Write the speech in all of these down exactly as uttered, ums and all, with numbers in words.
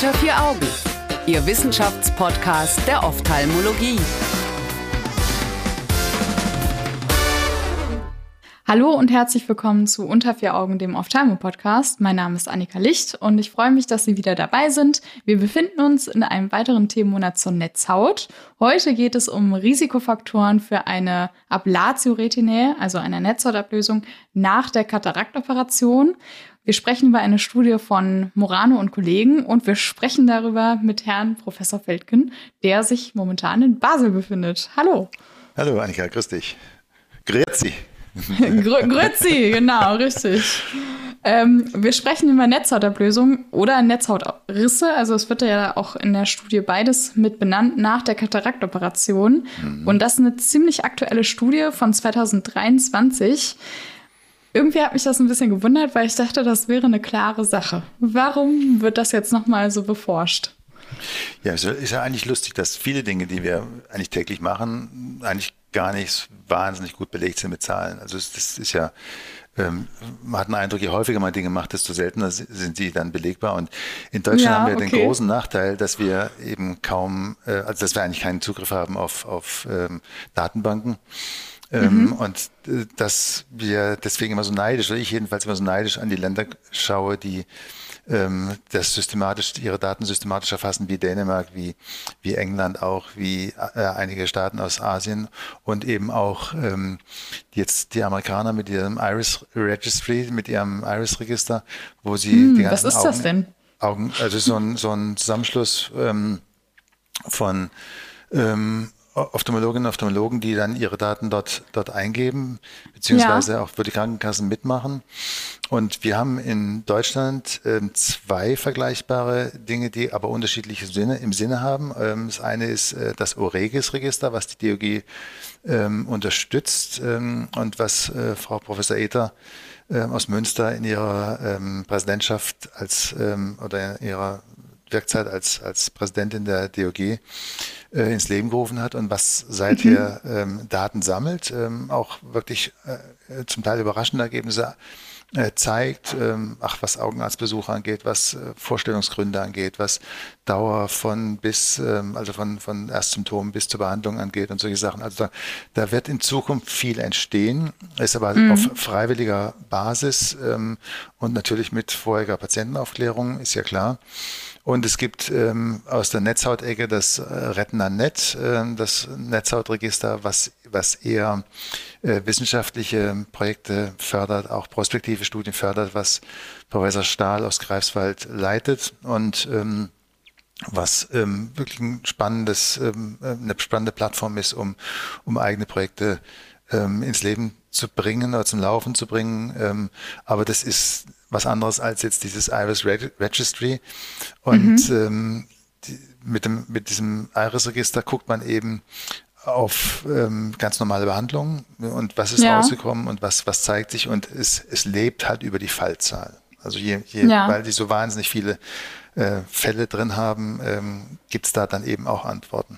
Unter vier Augen, Ihr Wissenschaftspodcast der Ophthalmologie. Hallo und herzlich willkommen zu Unter vier Augen, dem Ophthalmo-Podcast. Mein Name ist Annika Licht und ich freue mich, dass Sie wieder dabei sind. Wir befinden uns in einem weiteren Themenmonat zur Netzhaut. Heute geht es um Risikofaktoren für eine Ablatio retinae, also eine Netzhautablösung nach der Kataraktoperation. Wir sprechen über eine Studie von Morano und Kollegen und wir sprechen darüber mit Herrn Professor Feldgen, der sich momentan in Basel befindet. Hallo. Hallo Annika, grüß dich. Grüezi. Gr- Grüezi, genau, richtig. Ähm, wir sprechen über Netzhautablösung oder Netzhautrisse. Also es wird ja auch in der Studie beides mit benannt nach der Kataraktoperation. Mhm. Und das ist eine ziemlich aktuelle Studie von zwanzig dreiundzwanzig. Irgendwie hat mich das ein bisschen gewundert, weil ich dachte, das wäre eine klare Sache. Warum wird das jetzt nochmal so beforscht? Ja, es ist ja eigentlich lustig, dass viele Dinge, die wir eigentlich täglich machen, eigentlich gar nicht wahnsinnig gut belegt sind mit Zahlen. Also das ist ja, ähm, man hat den Eindruck, je häufiger man Dinge macht, desto seltener sind sie dann belegbar. Und in Deutschland ja, haben wir okay. den großen Nachteil, dass wir eben kaum, äh, also dass wir eigentlich keinen Zugriff haben auf, auf ähm, Datenbanken. Ähm, mhm. Und äh, dass wir deswegen immer so neidisch, oder ich jedenfalls immer so neidisch an die Länder schaue, die ähm, das systematisch, ihre Daten systematisch erfassen, wie Dänemark, wie, wie England auch, wie äh, einige Staaten aus Asien und eben auch ähm, jetzt die Amerikaner mit ihrem Iris Registry, mit ihrem Iris-Register, wo sie hm, die ganzen was ist Augen, das denn? Augen, also so ein, so ein Zusammenschluss ähm, von ähm, Ophthalmologinnen und Ophthalmologen, die dann ihre Daten dort, dort eingeben, beziehungsweise ja. auch für die Krankenkassen mitmachen. Und wir haben in Deutschland ähm, zwei vergleichbare Dinge, die aber unterschiedliche Sinne im Sinne haben. Ähm, das eine ist äh, das OREGIS-Register, was die D O G ähm, unterstützt ähm, und was äh, Frau Professor Ether ähm, aus Münster in ihrer ähm, Präsidentschaft als ähm, oder in ihrer Wirkzeit als, als Präsidentin der D O G äh, ins Leben gerufen hat und was seither mhm. ähm, Daten sammelt, ähm, auch wirklich äh, zum Teil überraschende Ergebnisse äh, zeigt, ähm, ach, was Augenarztbesuche angeht, was äh, Vorstellungsgründe angeht, was Dauer von bis, ähm, also von, von Erstsymptomen bis zur Behandlung angeht und solche Sachen. Also da, da wird in Zukunft viel entstehen, ist aber mhm. auf freiwilliger Basis ähm, und natürlich mit vorheriger Patientenaufklärung, ist ja klar. Und es gibt ähm, aus der Netzhautecke das äh, RetinaNet, äh, das Netzhautregister, was, was eher äh, wissenschaftliche Projekte fördert, auch prospektive Studien fördert, was Professor Stahl aus Greifswald leitet und ähm, was ähm, wirklich ein spannendes, ähm, eine spannende Plattform ist, um, um eigene Projekte ähm, ins Leben zu bringen oder zum Laufen zu bringen. Ähm, aber das ist was anderes als jetzt dieses Iris Registry. Und mhm. ähm, die, mit, dem, mit diesem Iris-Register guckt man eben auf ähm, ganz normale Behandlungen und was ist ja. rausgekommen und was, was zeigt sich. Und es, es lebt halt über die Fallzahl. Also je, je, ja. weil die so wahnsinnig viele äh, Fälle drin haben, ähm, gibt es da dann eben auch Antworten.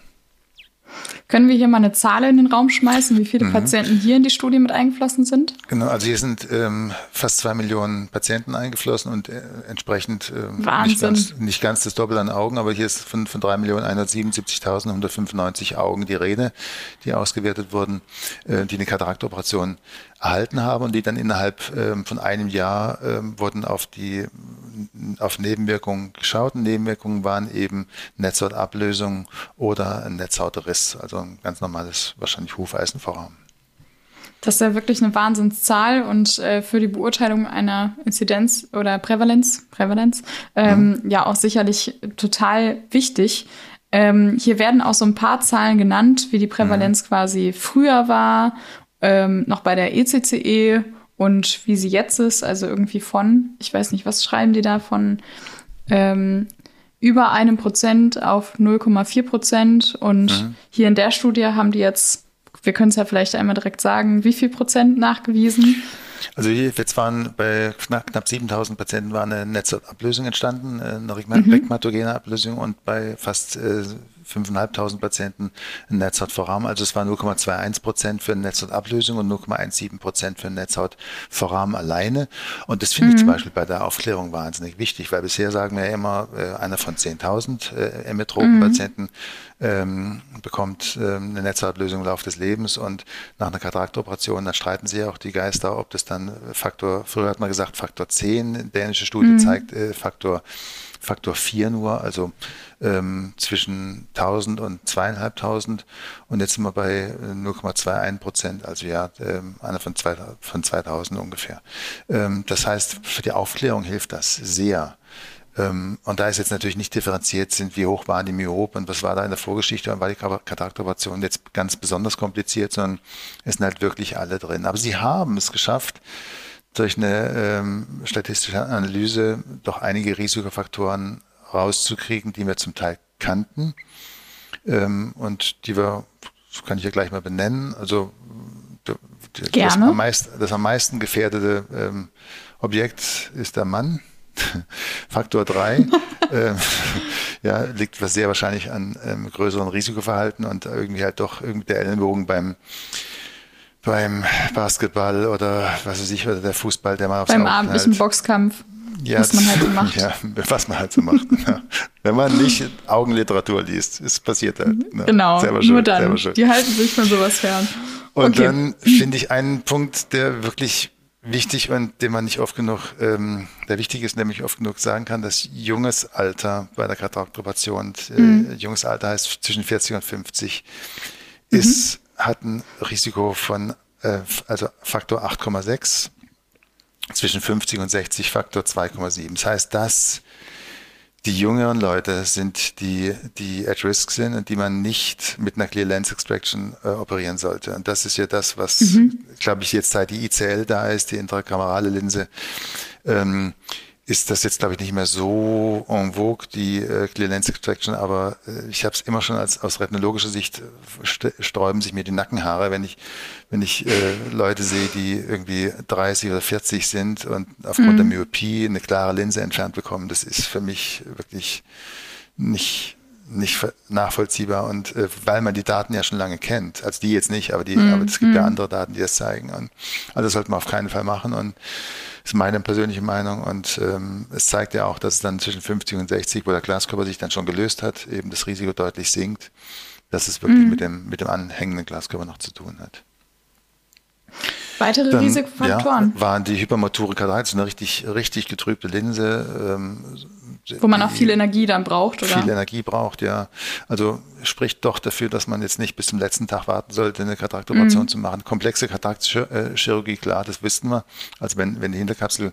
Können wir hier mal eine Zahl in den Raum schmeißen, wie viele mhm. Patienten hier in die Studie mit eingeflossen sind? Genau, also hier sind ähm, fast zwei Millionen Patienten eingeflossen und äh, entsprechend äh, nicht, ganz, nicht ganz das Doppelte an Augen, aber hier ist von, von drei Millionen hundertsiebenundsiebzigtausendeinhundertfünfundneunzig Augen die Rede, die ausgewertet wurden, äh, die eine Kataraktoperation erhalten haben und die dann innerhalb ähm, von einem Jahr ähm, wurden auf die auf Nebenwirkungen geschaut. Und Nebenwirkungen waren eben Netzhautablösung oder ein Netzhautriss, also ein ganz normales wahrscheinlich Hufeisenvorhaben. Das ist ja wirklich eine Wahnsinnszahl und äh, für die Beurteilung einer Inzidenz oder Prävalenz, Prävalenz ähm, mhm. ja auch sicherlich total wichtig. Ähm, hier werden auch so ein paar Zahlen genannt, wie die Prävalenz mhm. quasi früher war, ähm, noch bei der E C C E und wie sie jetzt ist, also irgendwie von, ich weiß nicht, was schreiben die da, von ähm, über einem Prozent auf null Komma vier Prozent und mhm. hier in der Studie haben die jetzt, wir können es ja vielleicht einmal direkt sagen, wie viel Prozent nachgewiesen? Also jetzt waren bei knapp, knapp siebentausend Patienten war eine Netzhautablösung entstanden, eine mhm. regmatogene Ablösung und bei fast äh, fünftausendfünfhundert Patienten einen Netzhautvorrahmen. Also es war null Komma einundzwanzig Prozent für eine Netzhautablösung und null Komma siebzehn Prozent für einen Netzhautvorrahmen alleine. Und das finde mhm. ich zum Beispiel bei der Aufklärung wahnsinnig wichtig, weil bisher sagen wir ja immer, äh, einer von zehntausend äh, Emmetropen-Patienten mhm. ähm, bekommt ähm, eine Netzhautablösung im Laufe des Lebens und nach einer Kataraktoperation, dann streiten sie ja auch die Geister, ob das dann Faktor, früher hat man gesagt Faktor zehn, dänische Studie mhm. zeigt äh, Faktor Faktor vier nur, also ähm, zwischen tausend und zweitausendfünfhundert und jetzt sind wir bei null Komma einundzwanzig Prozent, also ja, ähm, einer von, zwei, von zweitausend ungefähr. Ähm, das heißt, für die Aufklärung hilft das sehr. Ähm, und da ist jetzt natürlich nicht differenziert sind, wie hoch waren die Myopen und was war da in der Vorgeschichte und war die Kataraktoperation jetzt ganz besonders kompliziert, sondern es sind halt wirklich alle drin. Aber sie haben es geschafft, durch eine ähm, statistische Analyse doch einige Risikofaktoren rauszukriegen, die wir zum Teil kannten ähm, und die wir, das kann ich ja gleich mal benennen, also das am, meist, das am meisten gefährdete ähm, Objekt ist der Mann, Faktor drei, ähm, ja, liegt was sehr wahrscheinlich an ähm, größeren Risikoverhalten und irgendwie halt doch irgendwie der Ellenbogen beim beim Basketball oder was weiß ich, oder der Fußball, der man aufs Beim Auge abendlichen knallt. Boxkampf, ja, was man halt so macht. Ja, was man halt so macht. Ja. Wenn man nicht Augenliteratur liest, es passiert halt. Ne? Genau, selber nur schuld, dann. selber schuld. Die halten sich von sowas fern. Und okay. dann finde ich einen Punkt, der wirklich wichtig und den man nicht oft genug, ähm, der wichtig ist, nämlich oft genug sagen kann, dass junges Alter bei der Kataraktoperation, äh, mhm. junges Alter heißt zwischen vierzig und fünfzig, mhm. ist hat ein Risiko von äh, also Faktor acht Komma sechs, zwischen fünfzig und sechzig Faktor zwei Komma sieben. Das heißt, dass die jüngeren Leute sind, die, die at risk sind und die man nicht mit einer Clear Lens Extraction äh, operieren sollte. Und das ist ja das, was, mhm. glaube ich, jetzt seit die I C L da ist, die intrakamerale Linse, ähm, ist das jetzt, glaube ich, nicht mehr so en vogue, die äh, Clear Lens Extraction, aber äh, ich habe es immer schon als aus retinologischer Sicht st- sträuben sich mir die Nackenhaare, wenn ich wenn ich äh, Leute sehe, die irgendwie dreißig oder vierzig sind und aufgrund mhm. der Myopie eine klare Linse entfernt bekommen. Das ist für mich wirklich nicht nicht nachvollziehbar und äh, weil man die Daten ja schon lange kennt, also die jetzt nicht, aber die, mhm. aber es gibt ja andere Daten, die das zeigen. Und also das sollte man auf keinen Fall machen und das ist meine persönliche Meinung und ähm, es zeigt ja auch, dass es dann zwischen fünfzig und sechzig, wo der Glaskörper sich dann schon gelöst hat, eben das Risiko deutlich sinkt, dass es wirklich mhm. mit dem mit dem anhängenden Glaskörper noch zu tun hat. Weitere dann, Risikofaktoren? Ja, waren die hypermature Katarakte, eine richtig, richtig getrübte Linse. Ähm, Wo man auch viel Energie dann braucht, oder? Viel Energie braucht, ja. Also spricht doch dafür, dass man jetzt nicht bis zum letzten Tag warten sollte, eine Kataraktoperation mhm. zu machen. Komplexe Katarakchirurgie, klar, das wissen wir. Also wenn, wenn die Hinterkapsel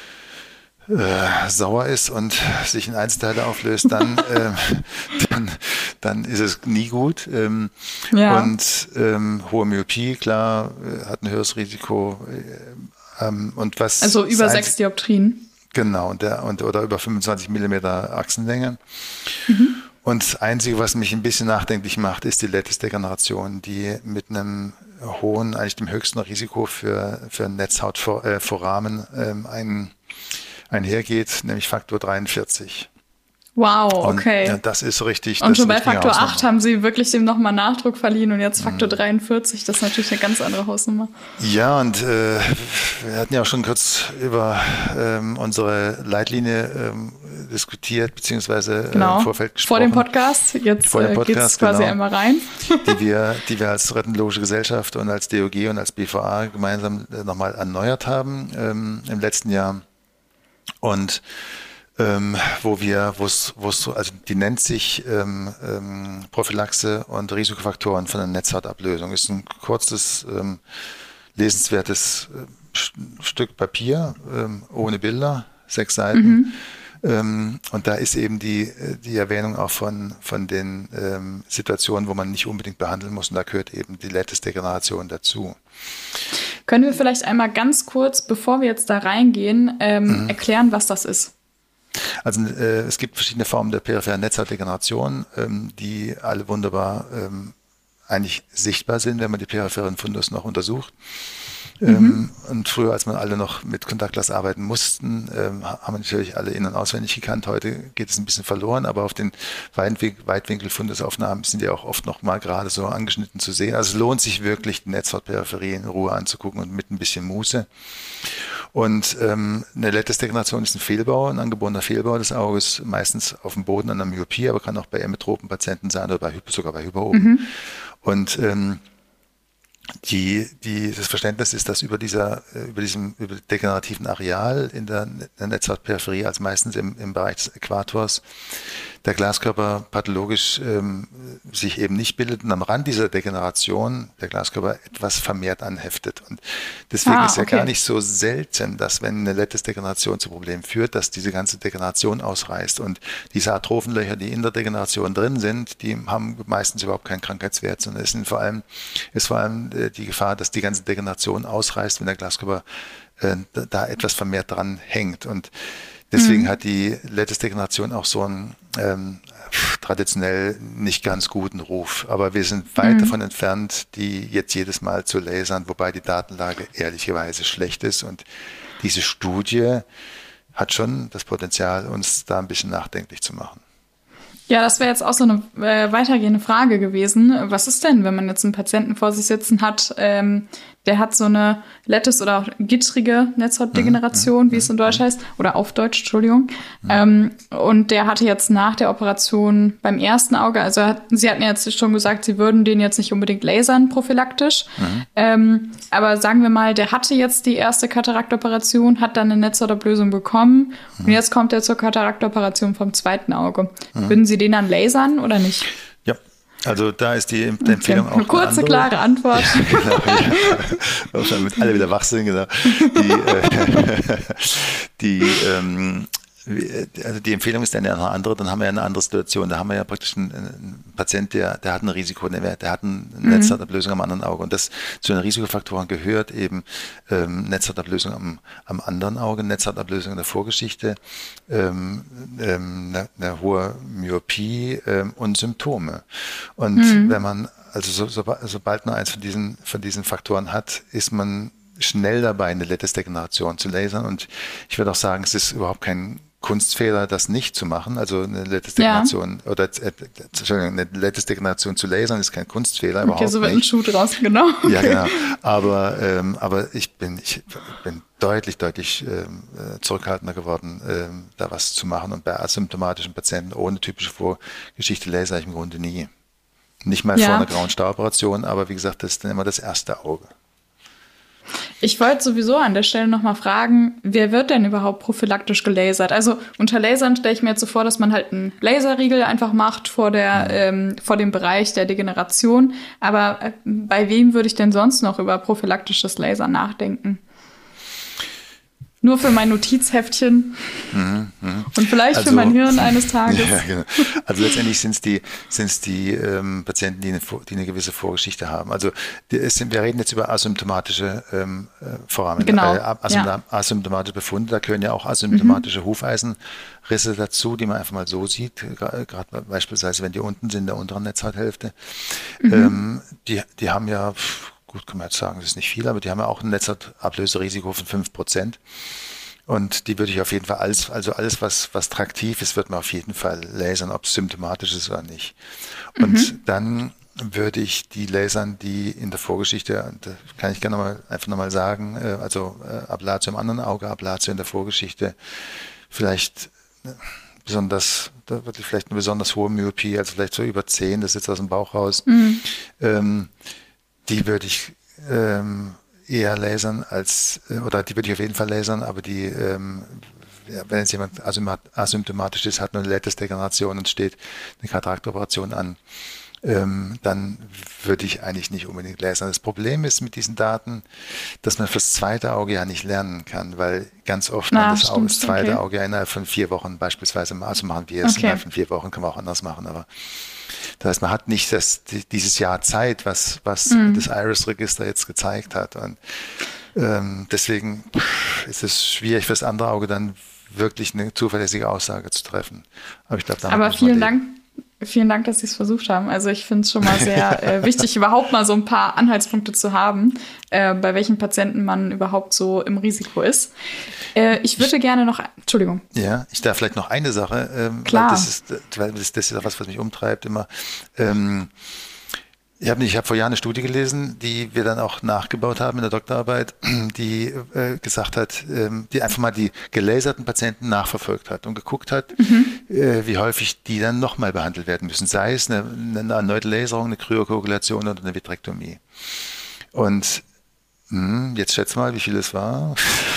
äh, sauer ist und sich in Einzelteile auflöst, dann, äh, dann, dann ist es nie gut. Ähm, ja. Und ähm, hohe Myopie, klar, äh, hat ein höheres Risiko. Äh, ähm, und was also über sechs Dioptrien. Genau, und der, und, oder über fünfundzwanzig Millimeter Achsenlänge. Mhm. Und das Einzige, was mich ein bisschen nachdenklich macht, ist die Lattice-Degeneration, die mit einem hohen, eigentlich dem höchsten Risiko für, für Netzhautforamen ähm, ein, einhergeht, nämlich Faktor dreiundvierzig. Wow, okay. Und, ja, das ist richtig. Und schon bei Faktor acht haben sie wirklich dem nochmal Nachdruck verliehen und jetzt Faktor mhm. dreiundvierzig, das ist natürlich eine ganz andere Hausnummer. Ja, und äh, wir hatten ja auch schon kurz über ähm, unsere Leitlinie ähm, diskutiert, beziehungsweise genau. äh, im Vorfeld gesprochen. Vor dem Podcast, jetzt Vor dem Podcast, geht es quasi genau, einmal rein. die, wir, die wir als Retinologische Gesellschaft und als D O G und als B V A gemeinsam äh, nochmal erneuert haben ähm, im letzten Jahr. Und Ähm, wo wir, wo es, wo es so, also die nennt sich ähm, ähm, Prophylaxe und Risikofaktoren von der Netzhautablösung. Ist ein kurzes, ähm, lesenswertes äh, Stück Papier ähm, ohne Bilder, sechs Seiten. Mhm. Ähm, und da ist eben die, die Erwähnung auch von, von den ähm, Situationen, wo man nicht unbedingt behandeln muss. Und da gehört eben die Lattice-Degeneration dazu. Können wir vielleicht einmal ganz kurz, bevor wir jetzt da reingehen, ähm, mhm. erklären, was das ist? Also äh, es gibt verschiedene Formen der peripheren Netzhautdegeneration, ähm, die alle wunderbar ähm, eigentlich sichtbar sind, wenn man die peripheren Fundus noch untersucht. Mhm. Ähm, und früher, als man alle noch mit Kontaktglas arbeiten mussten, ähm, haben wir natürlich alle in- und auswendig gekannt. Heute geht es ein bisschen verloren, aber auf den Weitwinkel, Weitwinkelfundesaufnahmen sind ja auch oft noch mal gerade so angeschnitten zu sehen. Also es lohnt sich wirklich, die Netzhautperipherie in Ruhe anzugucken und mit ein bisschen Muße. Und ähm, eine Lattice-Degeneration ist ein Fehlbau, ein angeborener Fehlbau des Auges, meistens auf dem Boden an der Myopie, aber kann auch bei emetropen Patienten sein oder bei, sogar bei Hyperopen. Mhm. Und ähm, Die, die, das Verständnis ist, dass über dieser, über diesem über degenerativen Areal in der, in der Netzhautperipherie, als meistens im, im Bereich des Äquators, der Glaskörper pathologisch ähm, sich eben nicht bildet und am Rand dieser Degeneration der Glaskörper etwas vermehrt anheftet. Und deswegen ah, ist ja okay. gar nicht so selten, dass wenn eine Lattice-Degeneration zu Problemen führt, dass diese ganze Degeneration ausreißt. Und diese Atrophenlöcher, die in der Degeneration drin sind, die haben meistens überhaupt keinen Krankheitswert, sondern es sind vor allem, ist vor allem die Gefahr, dass die ganze Degeneration ausreißt, wenn der Glaskörper äh, da etwas vermehrt dran hängt. Und deswegen mhm. hat die Lattice-Degeneration auch so einen ähm, traditionell nicht ganz guten Ruf. Aber wir sind weit mhm. davon entfernt, die jetzt jedes Mal zu lasern, wobei die Datenlage ehrlicherweise schlecht ist. Und diese Studie hat schon das Potenzial, uns da ein bisschen nachdenklich zu machen. Ja, das wäre jetzt auch so eine äh, weitergehende Frage gewesen. Was ist denn, wenn man jetzt einen Patienten vor sich sitzen hat, ähm, der hat so eine Lattice- oder auch gittrige Netzhautdegeneration, mhm. wie es in Deutsch heißt, oder auf Deutsch, Entschuldigung. Mhm. Ähm, und der hatte jetzt nach der Operation beim ersten Auge, also hat, Sie hatten jetzt schon gesagt, Sie würden den jetzt nicht unbedingt lasern prophylaktisch. Mhm. Ähm, aber sagen wir mal, der hatte jetzt die erste Kataraktoperation, hat dann eine Netzhautablösung bekommen mhm. und jetzt kommt er zur Kataraktoperation vom zweiten Auge. Mhm. Würden Sie den dann lasern oder nicht? Also da ist die, die Empfehlung okay. auch eine kurze, andere. klare Antwort. Ja, genau, ja. Damit alle wieder wach sind, genau. Die, äh, die, ähm, also die Empfehlung ist dann ja eine andere, dann haben wir ja eine andere Situation. Da haben wir ja praktisch einen, einen Patient, der, der hat ein Risiko, der, der hat eine mhm. Netzhautablösung am anderen Auge. Und das zu den Risikofaktoren gehört eben ähm, Netzhautablösung am, am anderen Auge, Netzhautablösung in der Vorgeschichte, ähm, ähm, eine, eine hohe Myopie ähm, und Symptome. Und mhm. wenn man, also so, so, sobald man eins von diesen, von diesen Faktoren hat, ist man schnell dabei, eine Lattice-Degeneration zu lasern. Und ich würde auch sagen, es ist überhaupt kein Kunstfehler, das nicht zu machen. Also eine Lattice-Degeneration ja. oder äh, Entschuldigung, eine Lattice-Degeneration zu lasern ist kein Kunstfehler. Okay, so wird ein Schuh draus, genau. Okay. Ja, genau. Aber, ähm, aber ich bin, ich bin deutlich, deutlich ähm, zurückhaltender geworden, ähm, da was zu machen. Und bei asymptomatischen Patienten ohne typische Vorgeschichte lasere ich im Grunde nie. Nicht mal ja. vor einer grauen Stauoperation, aber wie gesagt, das ist dann immer das erste Auge. Ich wollte sowieso an der Stelle nochmal fragen, wer wird denn überhaupt prophylaktisch gelasert? Also unter Lasern stelle ich mir jetzt so vor, dass man halt einen Laserriegel einfach macht vor, der, ähm, vor dem Bereich der Degeneration. Aber äh, bei wem würde ich denn sonst noch über prophylaktisches Lasern nachdenken? Nur für mein Notizheftchen mhm, mh. und vielleicht also, für mein Hirn eines Tages. Ja, genau. Also letztendlich sind es die, sind's die ähm, Patienten, die eine, die eine gewisse Vorgeschichte haben. Also die, es sind, wir reden jetzt über asymptomatische ähm, Vorrahmen, genau. äh, asympt- ja. asymptomatische Befunde. Da gehören ja auch asymptomatische mhm. Hufeisenrisse dazu, die man einfach mal so sieht. Gerade beispielsweise, wenn die unten sind, in der unteren Netzhauthälfte. Mhm. Ähm, die, die haben ja... Gut, kann man jetzt sagen, das ist nicht viel, aber die haben ja auch ein Netzhautablöserisiko von fünf Prozent. Und die würde ich auf jeden Fall, alles, also alles, was, was traktiv ist, wird man auf jeden Fall lasern, ob es symptomatisch ist oder nicht. Und mhm. dann würde ich die lasern, die in der Vorgeschichte, das kann ich gerne noch mal, einfach nochmal sagen, also Ablatio im anderen Auge, Ablatio in der Vorgeschichte, vielleicht besonders, da wirklich vielleicht eine besonders hohe Myopie, also vielleicht so über zehn, das sitzt aus dem Bauch raus. Mhm. Ähm, Die würde ich ähm, eher lasern als, oder die würde ich auf jeden Fall lasern, aber die, ähm, ja, wenn jetzt jemand asymptomatisch ist, hat nur eine Lattice-Degeneration und steht eine Kataraktoperation an, ähm, dann würde ich eigentlich nicht unbedingt lasern. Das Problem ist mit diesen Daten, dass man fürs zweite Auge ja nicht lernen kann, weil ganz oft Na, man das, stimmt, Auge, das zweite okay. Auge innerhalb von vier Wochen beispielsweise, also machen wir es okay. innerhalb von vier Wochen, kann man auch anders machen, aber das heißt, man hat nicht das, dieses Jahr Zeit, was, was mhm. das Iris-Register jetzt gezeigt hat. Und ähm, deswegen ist es schwierig für das andere Auge dann wirklich eine zuverlässige Aussage zu treffen. Aber ich glaube, Aber vielen Dank. Vielen Dank, dass Sie es versucht haben. Also ich finde es schon mal sehr äh, wichtig, überhaupt mal so ein paar Anhaltspunkte zu haben, äh, bei welchen Patienten man überhaupt so im Risiko ist. Äh, ich würde ich, gerne noch, Entschuldigung. Ja, ich darf vielleicht noch eine Sache, ähm, Klar. Weil das ist, weil das, das ist ja was, was mich umtreibt immer. Ähm, Ich habe ich hab vor Jahren eine Studie gelesen, die wir dann auch nachgebaut haben in der Doktorarbeit, die äh, gesagt hat, ähm, die einfach mal die gelaserten Patienten nachverfolgt hat und geguckt hat, mhm. äh, wie häufig die dann nochmal behandelt werden müssen. Sei es eine, eine erneute Laserung, eine Kryokoagulation oder eine Vitrektomie. Und mh, jetzt schätz mal, wie viel es war.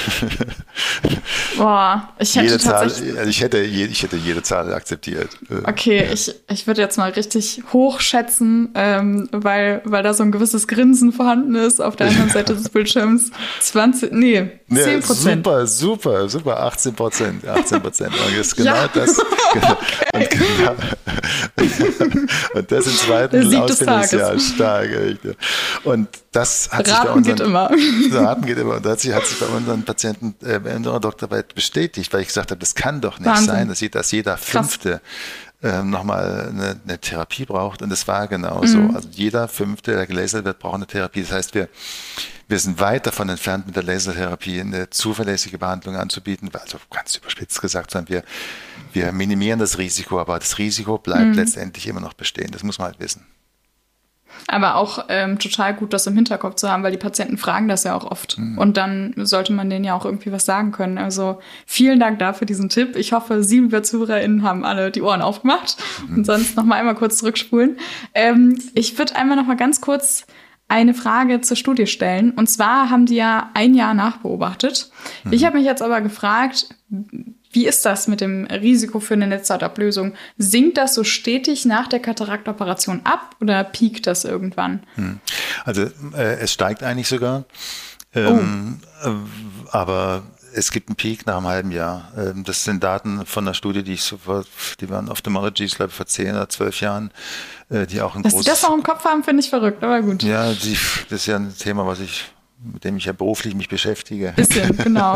Boah, ich hätte jede tatsächlich... Zahl, also ich, hätte, ich hätte jede Zahl akzeptiert. Okay, ich, ich würde jetzt mal richtig hochschätzen, ähm, weil, weil da so ein gewisses Grinsen vorhanden ist auf der anderen Seite des Bildschirms. zwanzig, nee, zehn Prozent. Ja, super, super, super, achtzehn Prozent. achtzehn Prozent. Und das ist genau ja. das. Genau, okay. und, genau, und das im zweiten Ausbildungsjahr. Stark. Echt. Und das hat Raten sich bei unseren, geht immer. Raten geht immer. Und das hat sich bei unseren Patienten äh, in unserer Doktorarbeit bestätigt, weil ich gesagt habe, das kann doch nicht Wahnsinn. sein, dass, dass jeder Fünfte ähm, nochmal eine, eine Therapie braucht. Und das war genau so. Mhm. Also jeder Fünfte, der gelasert wird, braucht eine Therapie. Das heißt, wir, wir sind weit davon entfernt, mit der Lasertherapie eine zuverlässige Behandlung anzubieten. Also ganz überspitzt gesagt, sondern wir, wir minimieren das Risiko, aber das Risiko bleibt mhm. letztendlich immer noch bestehen. Das muss man halt wissen. Aber auch ähm, total gut, das im Hinterkopf zu haben, weil die Patienten fragen das ja auch oft. Mhm. Und dann sollte man denen ja auch irgendwie was sagen können. Also vielen Dank dafür diesen Tipp. Ich hoffe, Sie, liebe ZuhörerInnen, haben alle die Ohren aufgemacht. Mhm. Und sonst noch mal einmal kurz zurückspulen. Ähm, ich würde einmal noch mal ganz kurz eine Frage zur Studie stellen. Und zwar haben die ja ein Jahr nachbeobachtet. Mhm. Ich habe mich jetzt aber gefragt, wie ist das mit dem Risiko für eine Netzhautablösung? Sinkt das so stetig nach der Kataraktoperation ab oder piekt das irgendwann? Also äh, es steigt eigentlich sogar, ähm, oh. äh, aber es gibt einen Peak nach einem halben Jahr. Ähm, das sind Daten von einer Studie, die ich so vor, die waren Ophthalmology, ich glaube vor zehn oder zwölf Jahren, äh, die auch ein Dass großes... Dass Sie das noch im Kopf haben, finde ich verrückt, aber gut. Ja, die, das ist ja ein Thema, was ich... mit dem ich ja beruflich mich beschäftige. Bisschen, genau.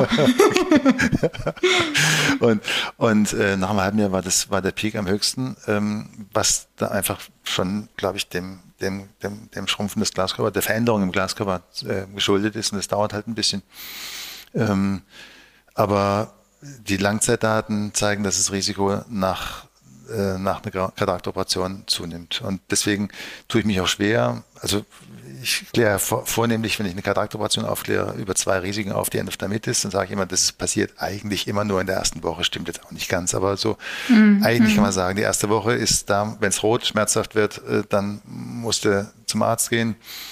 und und äh, nach einem halben Jahr war das war der Peak am höchsten, ähm, was da einfach schon, glaube ich, dem dem dem dem Schrumpfen des Glaskörpers, der Veränderung im Glaskörper äh, geschuldet ist, und das dauert halt ein bisschen. Ähm, aber die Langzeitdaten zeigen, dass das Risiko nach äh, nach einer Kataraktoperation zunimmt, und deswegen tue ich mich auch schwer. Also ich kläre vor, vornehmlich, wenn ich eine Kataraktoperation aufkläre, über zwei Risiken auf, die Endophthalmitis, dann sage ich immer, das passiert eigentlich immer nur in der ersten Woche, stimmt jetzt auch nicht ganz, aber so mhm. eigentlich kann man sagen, die erste Woche ist da, wenn es rot, schmerzhaft wird, dann musst du zum Arzt gehen.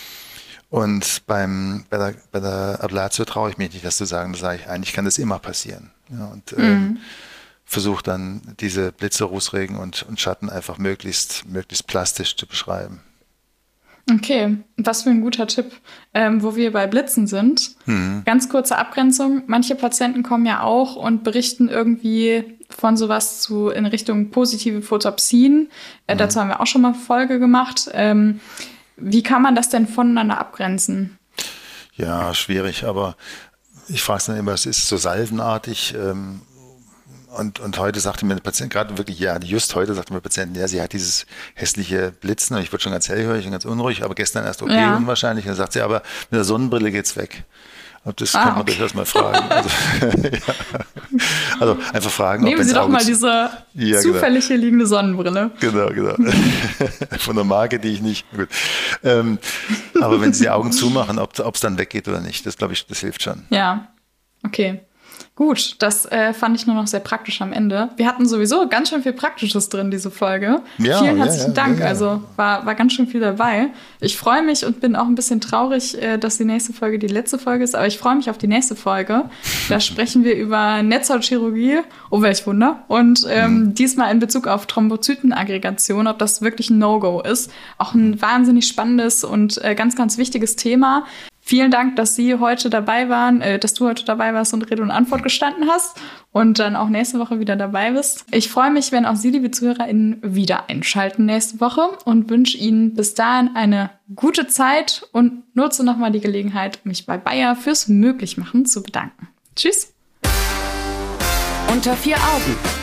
Und beim, bei der, bei der Ablatio traue ich mich nicht, das zu sagen, da sage ich, eigentlich kann das immer passieren. Ja, und mhm. ähm, versuche dann diese Blitze, Rußregen und, und Schatten einfach möglichst, möglichst plastisch zu beschreiben. Okay, was für ein guter Tipp. Ähm, wo wir bei Blitzen sind, mhm. ganz kurze Abgrenzung. Manche Patienten kommen ja auch und berichten irgendwie von sowas zu in Richtung positive Photopsien. Äh, mhm. Dazu haben wir auch schon mal eine Folge gemacht. Ähm, wie kann man das denn voneinander abgrenzen? Ja, schwierig, aber ich frage es dann immer, es ist so salvenartig. Ähm, Und, und heute sagte mir der Patient, gerade wirklich, ja, just heute sagte mir der Patient, ja, sie hat dieses hässliche Blitzen und ich wurde schon ganz hellhörig und ganz unruhig, aber gestern erst O P ja. unwahrscheinlich. Und dann sagt sie, aber mit der Sonnenbrille geht's weg. Und das ah, kann man okay. durchaus mal fragen. Also, ja. also einfach fragen. Nehmen ob Sie doch Augen mal diese ja, zufällig hier liegende Sonnenbrille. Genau, genau. Von der Marke, die ich nicht, gut. Ähm, aber wenn Sie die Augen zumachen, ob es dann weggeht oder nicht, das glaube ich, das hilft schon. Ja, okay. Gut, das äh, fand ich nur noch sehr praktisch am Ende. Wir hatten sowieso ganz schön viel Praktisches drin, diese Folge. Ja, Vielen herzlichen ja, ja, Dank, ja, ja. also war, war ganz schön viel dabei. Ich freue mich und bin auch ein bisschen traurig, äh, dass die nächste Folge die letzte Folge ist, aber ich freue mich auf die nächste Folge. Da sprechen wir über Netzhautchirurgie, oh welch Wunder, und ähm, mhm. diesmal in Bezug auf Thrombozytenaggregation, ob das wirklich ein No-Go ist. Auch ein wahnsinnig spannendes und äh, ganz, ganz wichtiges Thema. Vielen Dank, dass Sie heute dabei waren, äh, dass du heute dabei warst und Rede und Antwort gestanden hast und dann auch nächste Woche wieder dabei bist. Ich freue mich, wenn auch Sie, liebe ZuhörerInnen, wieder einschalten nächste Woche und wünsche Ihnen bis dahin eine gute Zeit und nutze nochmal die Gelegenheit, mich bei Bayer fürs Möglichmachen zu bedanken. Tschüss! Unter vier Augen.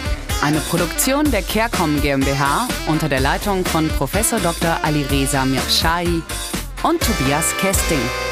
Eine Produktion der CareCom GmbH unter der Leitung von Professor Doktor Alireza Mirshahi und Tobias Kesting.